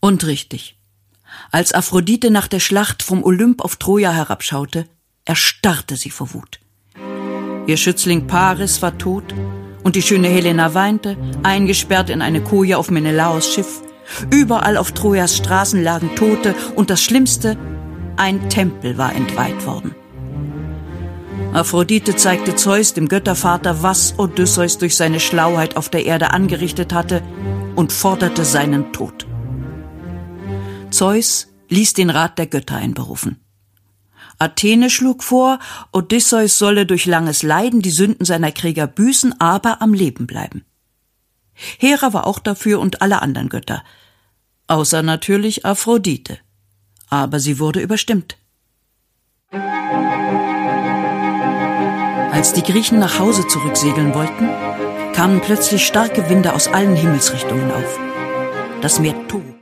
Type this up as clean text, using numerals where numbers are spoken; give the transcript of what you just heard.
Und richtig. Als Aphrodite nach der Schlacht vom Olymp auf Troja herabschaute, erstarrte sie vor Wut. Ihr Schützling Paris war tot und die schöne Helena weinte, eingesperrt in eine Koje auf Menelaos Schiff. Überall auf Trojas Straßen lagen Tote und das Schlimmste, ein Tempel war entweiht worden. Aphrodite zeigte Zeus, dem Göttervater, was Odysseus durch seine Schlauheit auf der Erde angerichtet hatte und forderte seinen Tod. Zeus ließ den Rat der Götter einberufen. Athene schlug vor, Odysseus solle durch langes Leiden die Sünden seiner Krieger büßen, aber am Leben bleiben. Hera war auch dafür und alle anderen Götter, außer natürlich Aphrodite. Aber sie wurde überstimmt. Als die Griechen nach Hause zurücksegeln wollten, kamen plötzlich starke Winde aus allen Himmelsrichtungen auf. Das Meer tob.